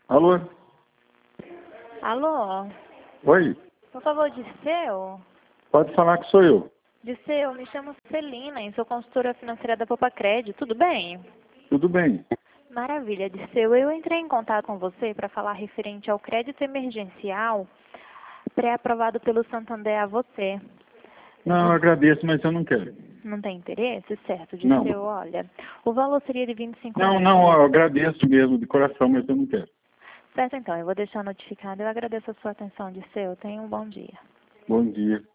Alô? Alô? Oi? Por favor, Dirceu? Pode falar que sou eu. Dirceu, me chamo Celina e sou consultora financeira da Popacred. Tudo bem? Tudo bem. Maravilha, Dirceu. Eu entrei em contato com você para falar referente ao crédito emergencial pré-aprovado pelo Santander a você. Não, eu agradeço, mas eu não quero. Não tem interesse? Certo, Não. Dirceu. Olha, o valor seria de 25 Não, mil. não, eu agradeço mesmo de coração, mas eu não quero. Certo, então. Eu vou deixar notificado. Eu agradeço a sua atenção, Dirceu. Tenha um bom dia. Bom dia.